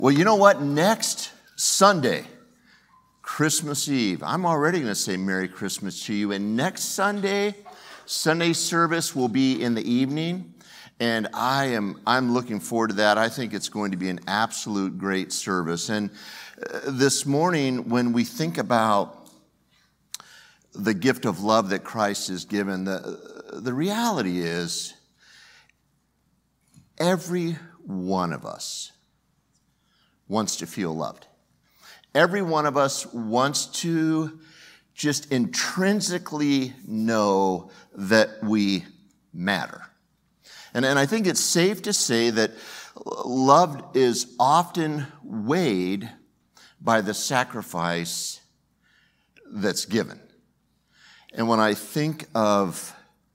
Well, you know what? Next Sunday, Christmas Eve, I'm already going to say Merry Christmas to you. And next Sunday, Sunday service will be in the evening. And I'm looking forward to that. I think it's going to be an absolute great service. And this morning, when we think about the gift of love that Christ has given, the reality is every one of us wants to feel loved. Every one of us wants to just intrinsically know that we matter. And I think it's safe to say that love is often weighed by the sacrifice that's given. And when I think of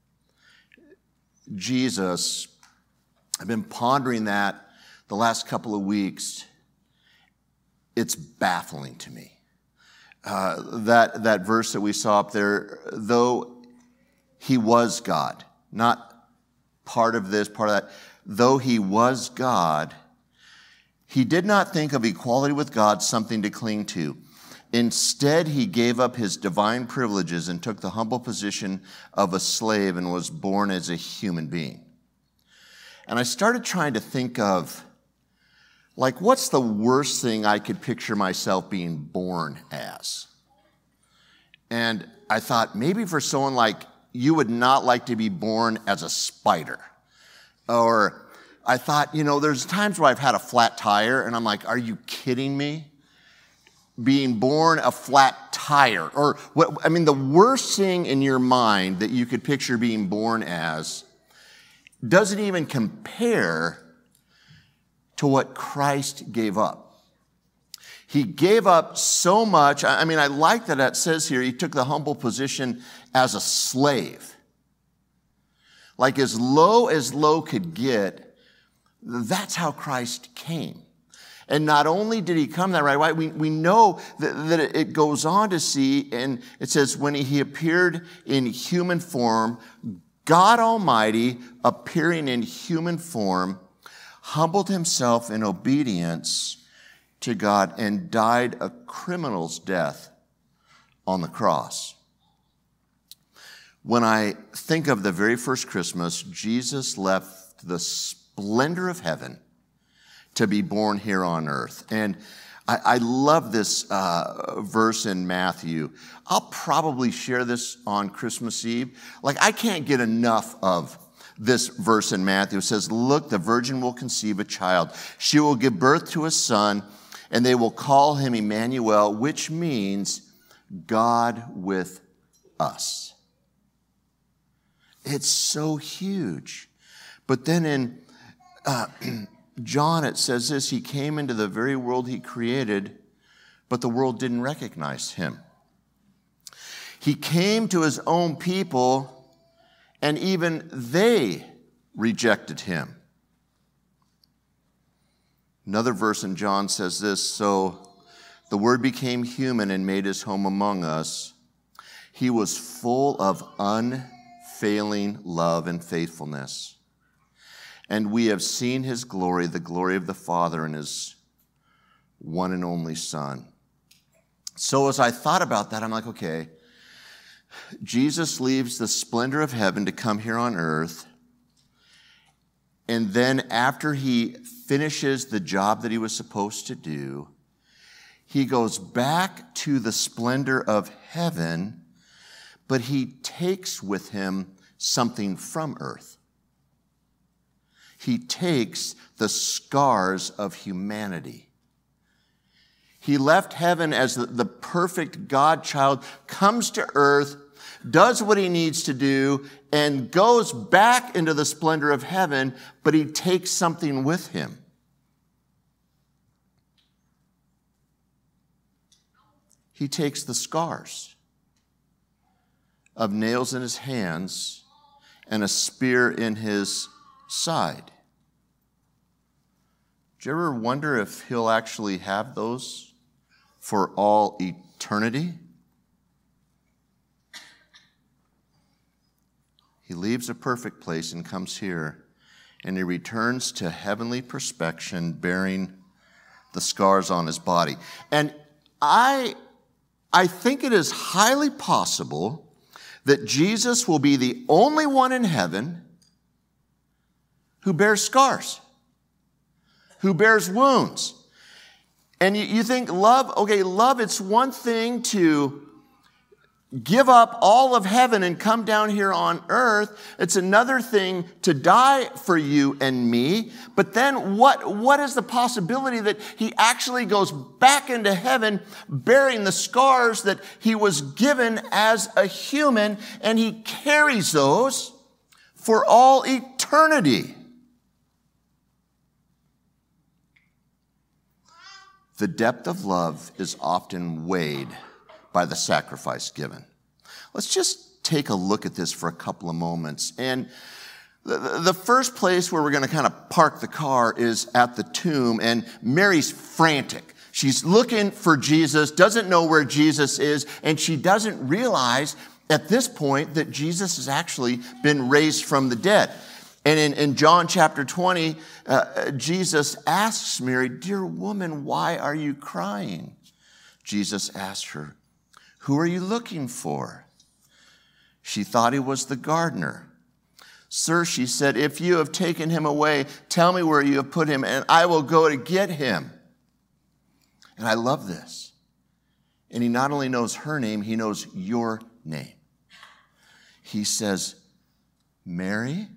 Jesus, I've been pondering that the last couple of weeks. It's baffling to me. That verse that we saw up there, though he was God, not part of this, part of that, though he was God, he did not think of equality with God something to cling to. Instead, he gave up his divine privileges and took the humble position of a slave and was born as a human being. And I started trying to think of, like, what's the worst thing I could picture myself being born as? And I thought, maybe for someone like you would not like to be born as a spider. Or I thought, there's times where I've had a flat tire, and I'm like, are you kidding me? Being born a flat tire. Or, the worst thing in your mind that you could picture being born as doesn't even compare to what Christ gave up. He gave up so much. I like that it says here, he took the humble position as a slave. Like as low could get, that's how Christ came. And not only did he come that way, we know that it goes on to see, and it says, when he appeared in human form, God Almighty appearing in human form, humbled himself in obedience to God and died a criminal's death on the cross. When I think of the very first Christmas, Jesus left the splendor of heaven to be born here on earth. And I love this verse in Matthew. I'll probably share this on Christmas Eve. I can't get enough of this verse in Matthew. It says, look, the virgin will conceive a child. She will give birth to a son, and they will call him Emmanuel, which means God with us. It's so huge. But then in John, it says this, he came into the very world he created, but the world didn't recognize him. He came to his own people, and even they rejected him. Another verse in John says this, so the Word became human and made his home among us. He was full of unfailing love and faithfulness. And we have seen his glory, the glory of the Father and his one and only Son. So as I thought about that, I'm like, okay, Jesus leaves the splendor of heaven to come here on earth. And then after he finishes the job that he was supposed to do, he goes back to the splendor of heaven, but he takes with him something from earth. He takes the scars of humanity. He left heaven as the perfect God child, comes to earth, does what he needs to do, and goes back into the splendor of heaven, but he takes something with him. He takes the scars of nails in his hands and a spear in his side. Do you ever wonder if he'll actually have those for all eternity? He leaves a perfect place and comes here, and he returns to heavenly perfection, bearing the scars on his body. And I think it is highly possible that Jesus will be the only one in heaven who bears scars, who bears wounds. And you think love, okay, love, it's one thing to give up all of heaven and come down here on earth. It's another thing to die for you and me. But then what is the possibility that he actually goes back into heaven bearing the scars that he was given as a human, and he carries those for all eternity? The depth of love is often weighed by the sacrifice given. Let's just take a look at this for a couple of moments. And the first place where we're going to kind of park the car is at the tomb, and Mary's frantic. She's looking for Jesus, doesn't know where Jesus is, and she doesn't realize at this point that Jesus has actually been raised from the dead. And in John chapter 20, Jesus asks Mary, "Dear woman, why are you crying?" Jesus asked her, "Who are you looking for?" She thought he was the gardener. "Sir," she said, "if you have taken him away, tell me where you have put him, and I will go to get him." And I love this. And he not only knows her name, he knows your name. He says, "Mary?"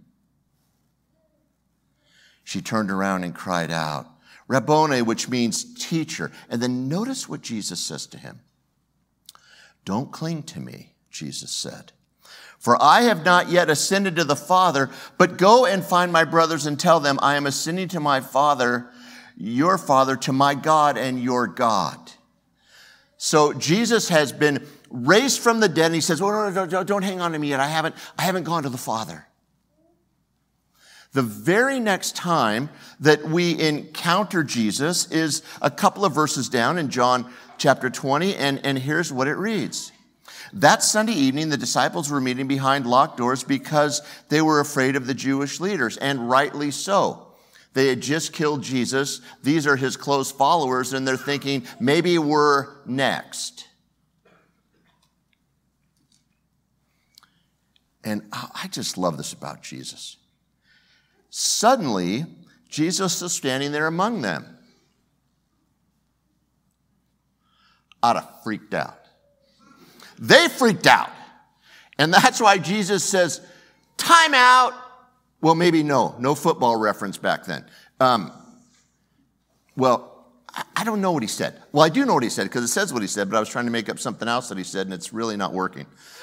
She turned around and cried out, "Rabboni," which means teacher. And then notice what Jesus says to him. "Don't cling to me," Jesus said, "for I have not yet ascended to the Father, but go and find my brothers and tell them, I am ascending to my Father, your Father, to my God and your God." So Jesus has been raised from the dead, and he says, "Oh, no, don't hang on to me yet. I haven't gone to the Father." The very next time that we encounter Jesus is a couple of verses down in John chapter 20, and here's what it reads. That Sunday evening, the disciples were meeting behind locked doors because they were afraid of the Jewish leaders, and rightly so. They had just killed Jesus. These are his close followers, and they're thinking, maybe we're next. And I just love this about Jesus. Suddenly, Jesus is standing there among them. I'd have freaked out. They freaked out. And that's why Jesus says, "Time out." Well, maybe no football reference back then. Well, I don't know what he said. Well, I do know what he said because it says what he said, but I was trying to make up something else that he said, and it's really not working.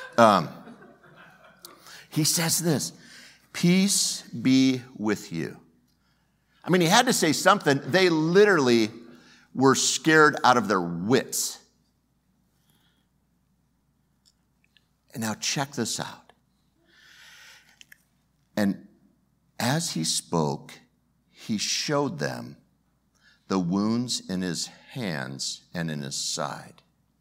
He says this, "Peace be with you." I mean, he had to say something. They literally were scared out of their wits. And now check this out. And as he spoke, he showed them the wounds in his hands and in his side.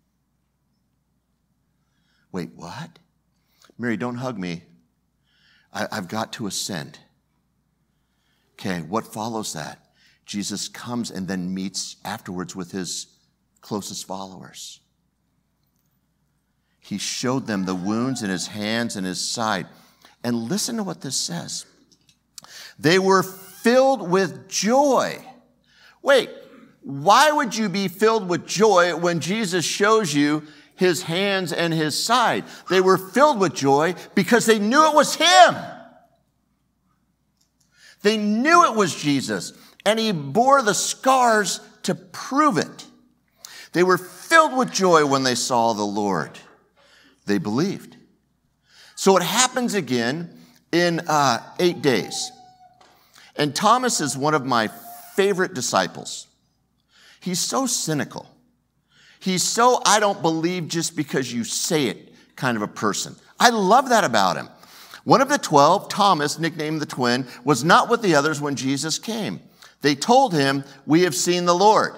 Wait, what? Mary, don't hug me. I've got to ascend. Okay, what follows that? Jesus comes and then meets afterwards with his closest followers. He showed them the wounds in his hands and his side. And listen to what this says. They were filled with joy. Wait, why would you be filled with joy when Jesus shows you his hands and his side? They were filled with joy because they knew it was him. They knew it was Jesus, and he bore the scars to prove it. They were filled with joy when they saw the Lord. They believed. So it happens again in 8 days. And Thomas is one of my favorite disciples. He's so cynical. He's so, I don't believe just because you say it kind of a person. I love that about him. One of the 12, Thomas, nicknamed the twin, was not with the others when Jesus came. They told him, "We have seen the Lord."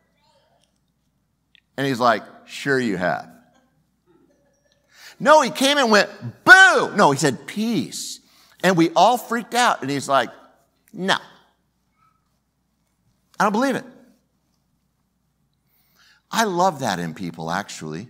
And he's like, "Sure you have." No, he came and went, "Boo!" No, he said, "Peace." And we all freaked out. And he's like, "No. I don't believe it." I love that in people, actually.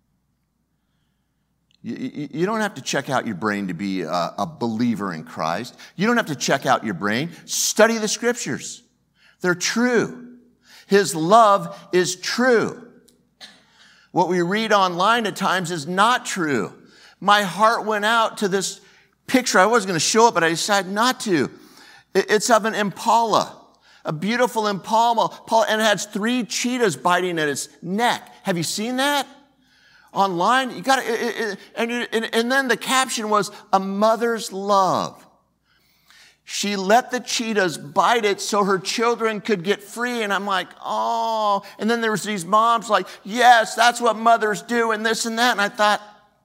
You don't have to check out your brain to be a believer in Christ. You don't have to check out your brain. Study the scriptures. They're true. His love is true. What we read online at times is not true. My heart went out to this picture. I was going to show it, but I decided not to. It's of an impala, a beautiful impala, and it has 3 cheetahs biting at its neck. Have you seen that? Online, you got to, and then the caption was, "A mother's love." She let the cheetahs bite it so her children could get free. And I'm like, oh. And then there was these moms like, yes, that's what mothers do, and this and that. And I thought,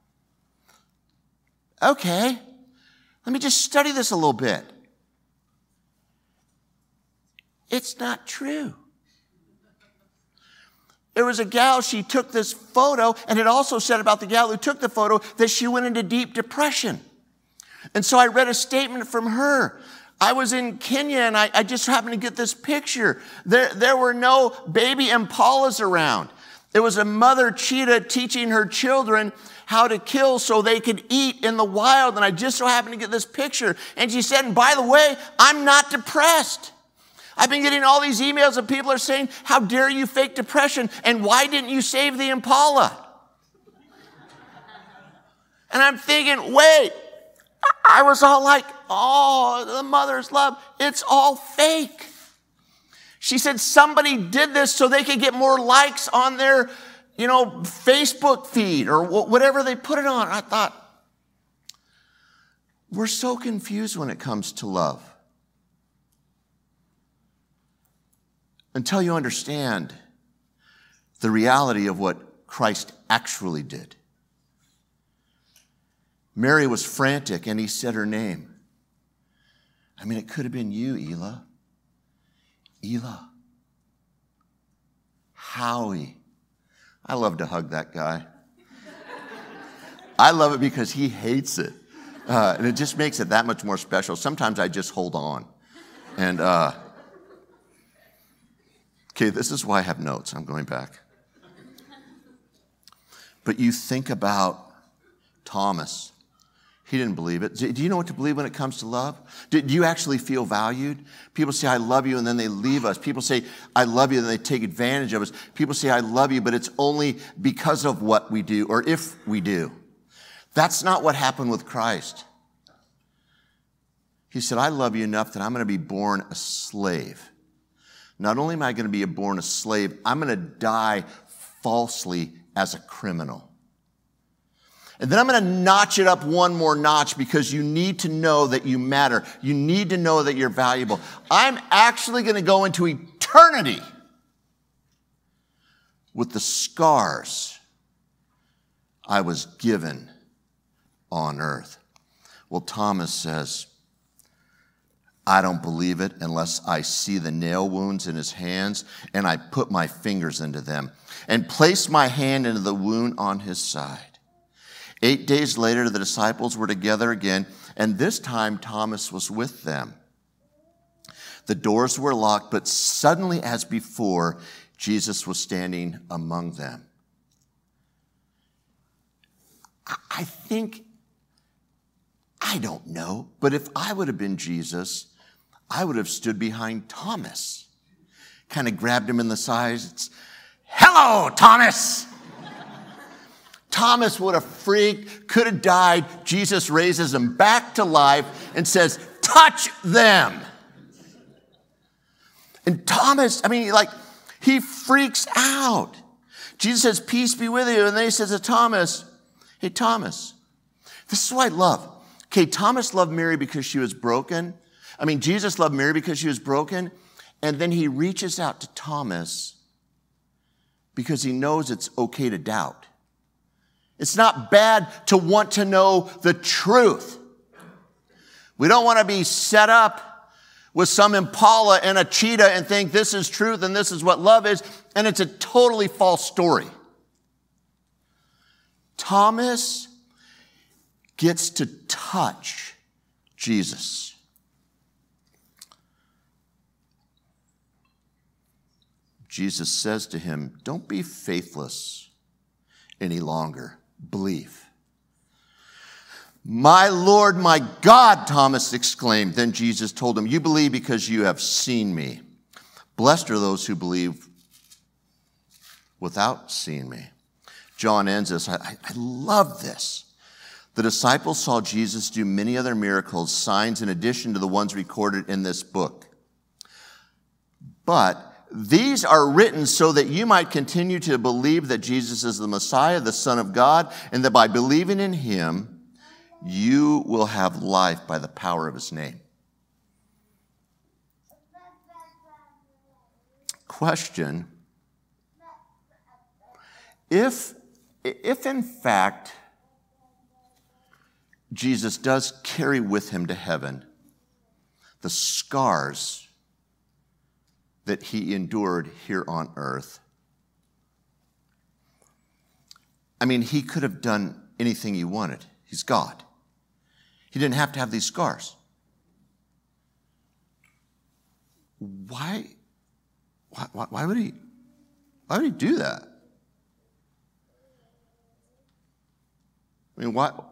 okay, let me just study this a little bit. It's not true. There was a gal, she took this photo, and it also said about the gal who took the photo that she went into deep depression. And so I read a statement from her. I was in Kenya, and I just happened to get this picture. There were no baby impalas around. It was a mother cheetah teaching her children how to kill so they could eat in the wild, and I just so happened to get this picture. And she said, and by the way, I'm not depressed. I've been getting all these emails and people are saying, how dare you fake depression? And why didn't you save the impala? And I'm thinking, wait, I was all like, oh, the mother's love, it's all fake. She said somebody did this so they could get more likes on their, Facebook feed or whatever they put it on. I thought, we're so confused when it comes to love. Until you understand the reality of what Christ actually did. Mary was frantic, and he said her name. I mean, it could have been you, Ela. Ela. Howie. I love to hug that guy. I love it because he hates it. And it just makes it that much more special. Sometimes I just hold on. And, okay, this is why I have notes. I'm going back. But you think about Thomas. He didn't believe it. Do you know what to believe when it comes to love? Do you actually feel valued? People say, I love you, and then they leave us. People say, I love you, and they take advantage of us. People say, I love you, but it's only because of what we do, or if we do. That's not what happened with Christ. He said, I love you enough that I'm going to be born a slave. Not only am I going to be born a slave, I'm going to die falsely as a criminal. And then I'm going to notch it up one more notch because you need to know that you matter. You need to know that you're valuable. I'm actually going to go into eternity with the scars I was given on earth. Well, Thomas says, I don't believe it unless I see the nail wounds in his hands and I put my fingers into them and place my hand into the wound on his side. 8 days later, the disciples were together again, and this time Thomas was with them. The doors were locked, but suddenly, as before, Jesus was standing among them. I don't know, but if I would have been Jesus, I would have stood behind Thomas, kind of grabbed him in the sides. Hello, Thomas! Thomas would have freaked, could have died. Jesus raises him back to life and says, touch them. And Thomas, he freaks out. Jesus says, peace be with you. And then he says to Thomas, hey, Thomas, this is what I love. Okay, Thomas loved Mary because she was broken. Jesus loved Mary because she was broken. And then he reaches out to Thomas because he knows it's okay to doubt. It's not bad to want to know the truth. We don't want to be set up with some impala and a cheetah and think this is truth and this is what love is, and it's a totally false story. Thomas gets to touch Jesus. Jesus says to him, don't be faithless any longer. Believe. My Lord, my God, Thomas exclaimed. Then Jesus told him, you believe because you have seen me. Blessed are those who believe without seeing me. John ends this. I love this. The disciples saw Jesus do many other miracles, signs in addition to the ones recorded in this book. But these are written so that you might continue to believe that Jesus is the Messiah, the Son of God, and that by believing in him, you will have life by the power of his name. Question. If in fact Jesus does carry with him to heaven the scars that he endured here on earth, I mean, he could have done anything he wanted. He's God. He didn't have to have these scars. Why would he do that? I mean, why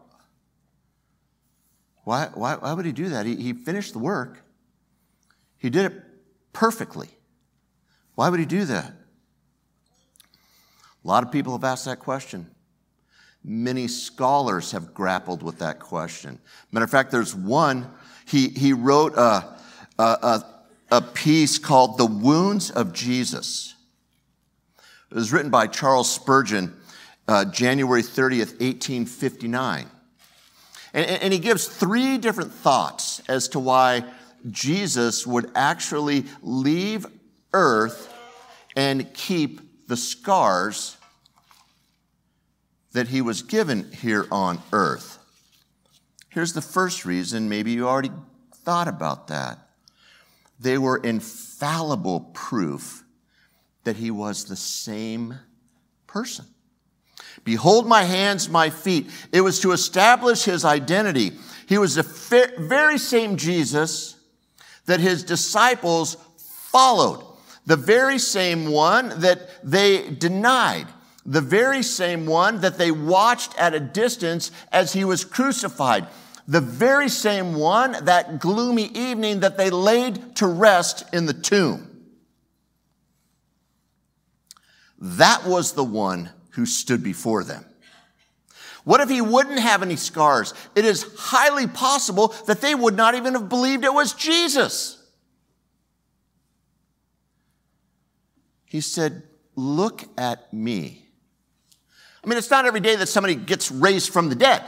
would he do that? He finished the work. He did it perfectly. Why would he do that? A lot of people have asked that question. Many scholars have grappled with that question. Matter of fact, there's one, he wrote a piece called The Wounds of Jesus. It was written by Charles Spurgeon, January 30th, 1859. And he gives three different thoughts as to why Jesus would actually leave earth and keep the scars that he was given here on earth. Here's the first reason. Maybe you already thought about that. They were infallible proof that he was the same person. Behold my hands, my feet. It was to establish his identity. He was the very same Jesus that his disciples followed. The very same one that they denied. The very same one that they watched at a distance as he was crucified. The very same one that gloomy evening that they laid to rest in the tomb. That was the one who stood before them. What if he wouldn't have any scars? It is highly possible that they would not even have believed it was Jesus. He said, look at me. I mean, it's not every day that somebody gets raised from the dead.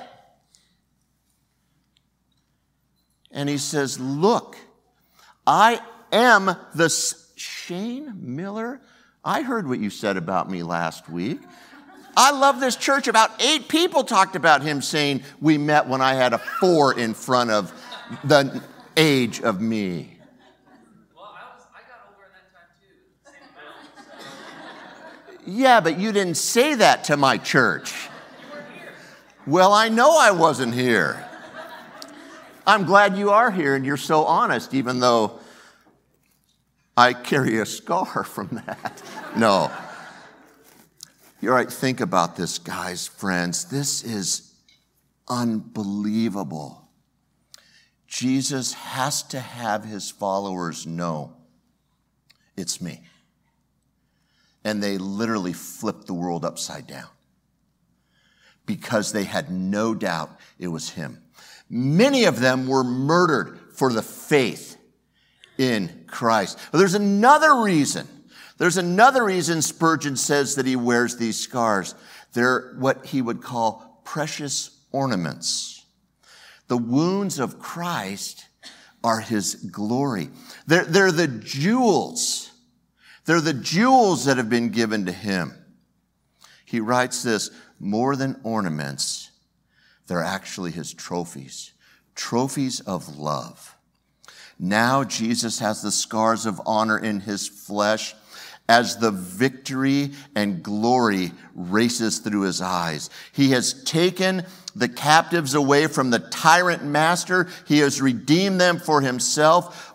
And he says, look, I am the Shane Miller. I heard what you said about me last week. I love this church. About 8 people talked about him saying, we met when I had a 4 in front of the age of me. Well, I got older in that time too. Same amount. So. Yeah, but you didn't say that to my church. You weren't here. Well, I know I wasn't here. I'm glad you are here and you're so honest, even though I carry a scar from that. No. You're right. Think about this, guys, friends. This is unbelievable. Jesus has to have his followers know it's me. And they literally flipped the world upside down because they had no doubt it was him. Many of them were murdered for the faith in Christ. But there's another reason. There's another reason Spurgeon says that he wears these scars. They're what he would call precious ornaments. The wounds of Christ are his glory. They're the jewels. They're the jewels that have been given to him. He writes this, more than ornaments, they're actually his trophies. Trophies of love. Now Jesus has the scars of honor in his flesh as the victory and glory races through his eyes. He has taken the captives away from the tyrant master. He has redeemed them for himself.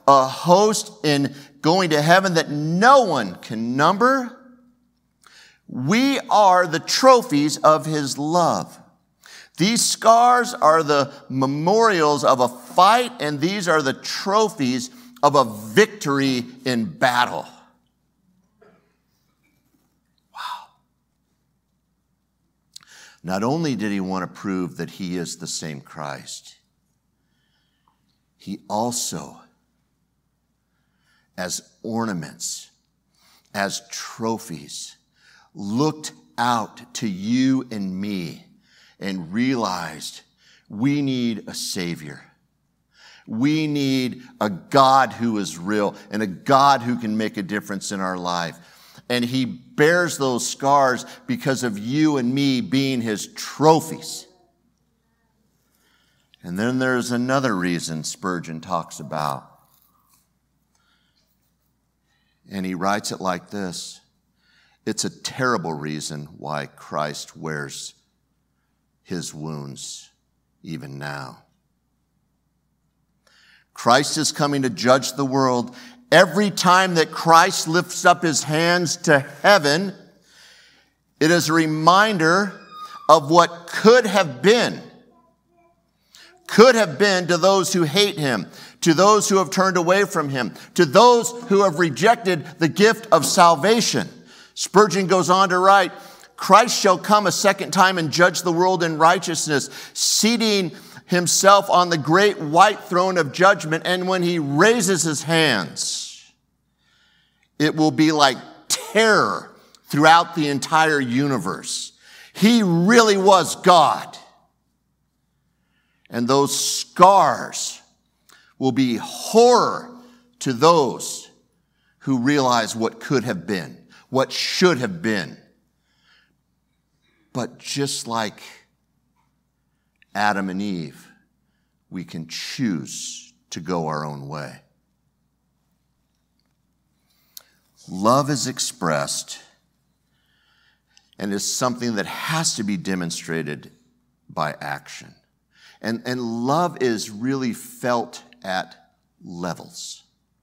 a host in going to heaven that no one can number. We are the trophies of his love. These scars are the memorials of a fight, and these are the trophies of a victory in battle. Wow. Not only did he want to prove that he is the same Christ, he also, as ornaments, as trophies, looked out to you and me and realized we need a Savior. We need a God who is real and a God who can make a difference in our life. And he bears those scars because of you and me being his trophies. And then there's another reason Spurgeon talks about. And he writes it like this: it's a terrible reason why Christ wears his wounds even now. Christ is coming to judge the world. Every time that Christ lifts up his hands to heaven, it is a reminder of what could have been to those who hate him, to those who have turned away from him, to those who have rejected the gift of salvation. Spurgeon goes on to write, Christ shall come a second time and judge the world in righteousness, seating himself on the great white throne of judgment. And when he raises his hands, it will be like terror throughout the entire universe. He really was God. And those scars will be horror to those who realize what could have been, what should have been. But just like Adam and Eve, we can choose to go our own way. Love is expressed and is something that has to be demonstrated by action. And love is really felt at levels.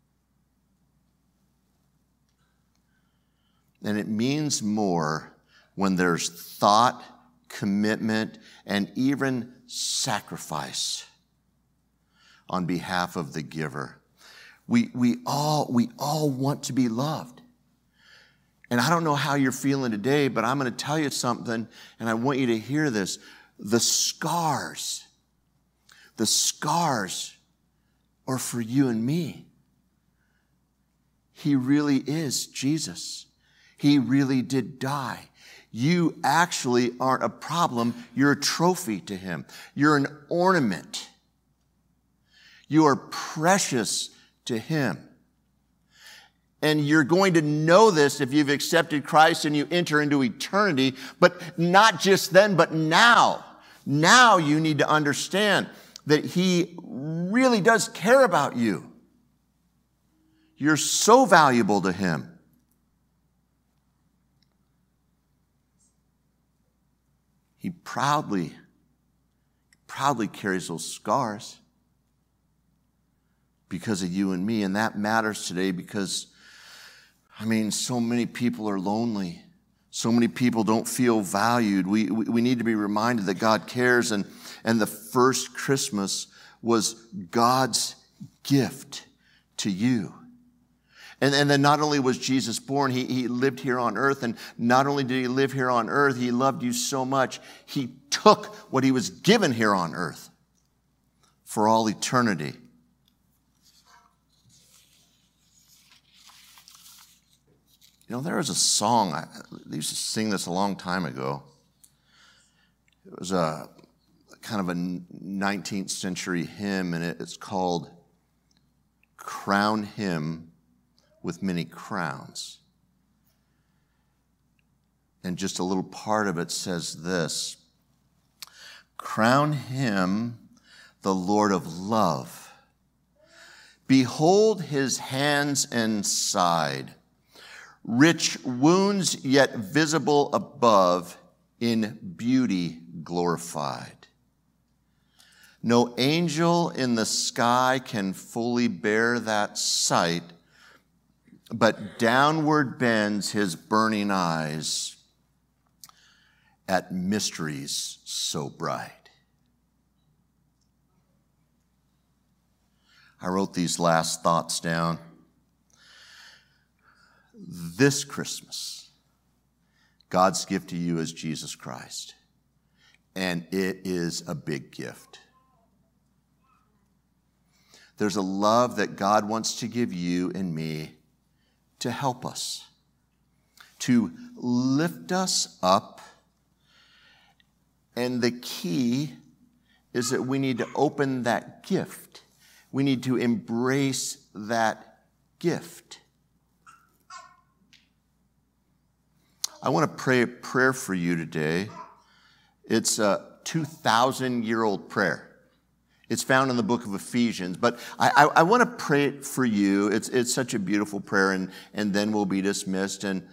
And it means more when there's thought, commitment, and even sacrifice on behalf of the giver. We all want to be loved. And I don't know how you're feeling today, but I'm going to tell you something, and I want you to hear this. The scars are for you and me. He really is Jesus. He really did die. You actually aren't a problem. You're a trophy to him. You're an ornament. You are precious to him. And you're going to know this if you've accepted Christ and you enter into eternity, but not just then, but now. Now you need to understand that he really does care about you. You're so valuable to him. He proudly carries those scars because of you and me. And that matters today because, so many people are lonely. So many people don't feel valued. We need to be reminded that God cares. And the first Christmas was God's gift to you. And then not only was Jesus born, he lived here on earth. And not only did he live here on earth, he loved you so much, he took what he was given here on earth for all eternity. There was a song, I used to sing this a long time ago. It was a kind of a 19th century hymn, and it's called Crown Him with Many Crowns. And just a little part of it says this: Crown him the Lord of love. Behold his hands and side, rich wounds yet visible above, in beauty glorified. No angel in the sky can fully bear that sight, but downward bends his burning eyes at mysteries so bright. I wrote these last thoughts down. This Christmas, God's gift to you is Jesus Christ, and it is a big gift. There's a love that God wants to give you and me to help us, to lift us up. And the key is that we need to open that gift. We need to embrace that gift. I want to pray a prayer for you today. It's a 2,000-year-old prayer. It's found in the book of Ephesians, but I want to pray it for you. It's such a beautiful prayer, and then we'll be dismissed. And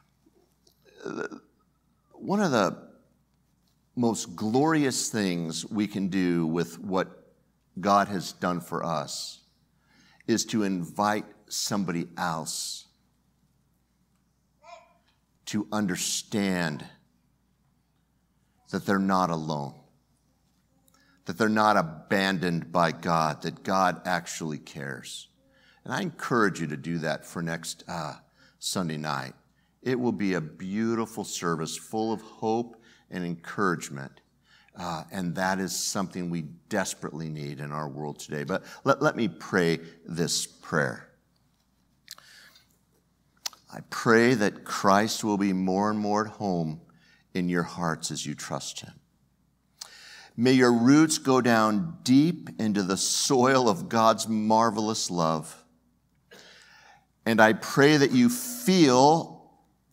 one of the most glorious things we can do with what God has done for us is to invite somebody else to understand that they're not alone, that they're not abandoned by God, that God actually cares. And I encourage you to do that for next Sunday night. It will be a beautiful service full of hope and encouragement. And that is something we desperately need in our world today. But let me pray this prayer. I pray that Christ will be more and more at home in your hearts as you trust him. May your roots go down deep into the soil of God's marvelous love. And I pray that you feel,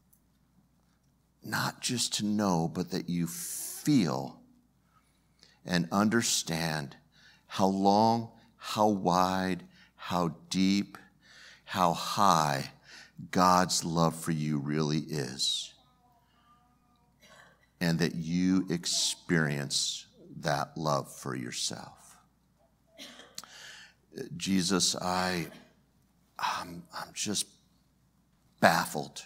not just to know, but that you feel and understand how long, how wide, how deep, how high God's love for you really is. And that you experience that love for yourself. Jesus, I'm just baffled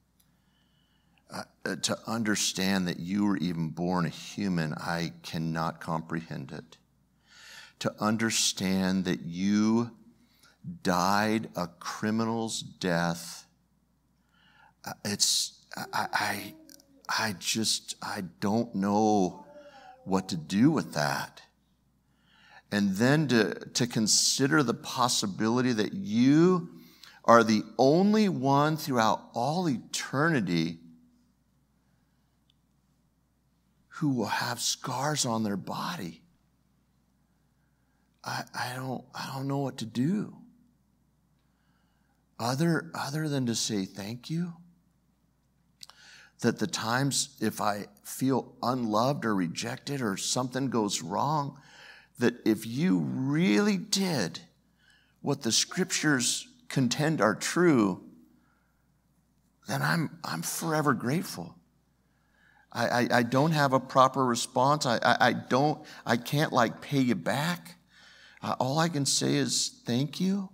to understand that you were even born a human. I cannot comprehend it. To understand that you died a criminal's death, I don't know what to do with that. And then to consider the possibility that you are the only one throughout all eternity who will have scars on their body. I don't know what to do other than to say thank you. That the times if I feel unloved or rejected or something goes wrong, that if you really did what the scriptures contend are true, then I'm forever grateful. I don't have a proper response. I can't like pay you back. All I can say is thank you.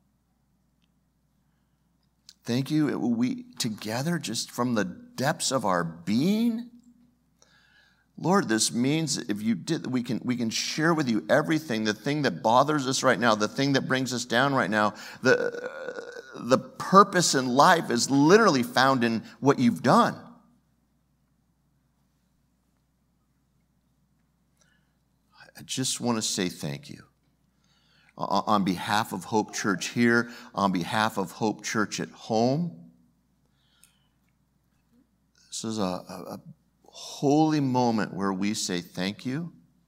Thank you. We together, just from the depths of our being. Lord, this means if you did, we can share with you everything, the thing that bothers us right now, the thing that brings us down right now. The purpose in life is literally found in what you've done. I just want to say thank you. On behalf of Hope Church here, on behalf of Hope Church at home, this is a holy moment where we say thank you.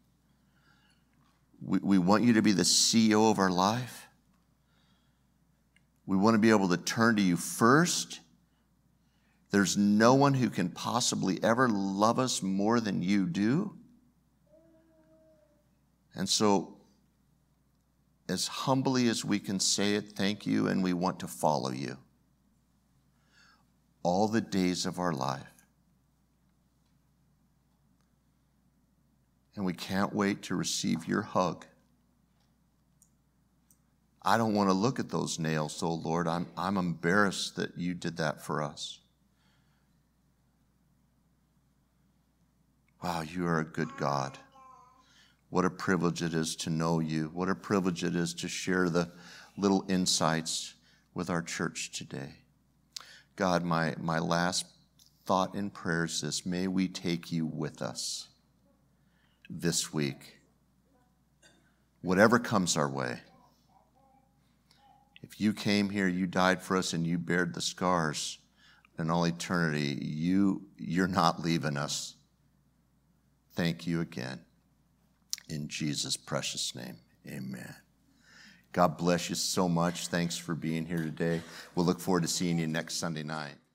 We want you to be the CEO of our life. We want to be able to turn to you first. There's no one who can possibly ever love us more than you do. And so, as humbly as we can say it, thank you, and we want to follow you all the days of our life. And we can't wait to receive your hug. I don't want to look at those nails, oh Lord. I'm embarrassed that you did that for us. Wow, you are a good God. What a privilege it is to know you. What a privilege it is to share the little insights with our church today. God, my last thought in prayer is this: may we take you with us this week, whatever comes our way. If you came here, you died for us, and you bared the scars in all eternity, you're not leaving us. Thank you again. In Jesus' precious name, amen. God bless you so much. Thanks for being here today. We'll look forward to seeing you next Sunday night.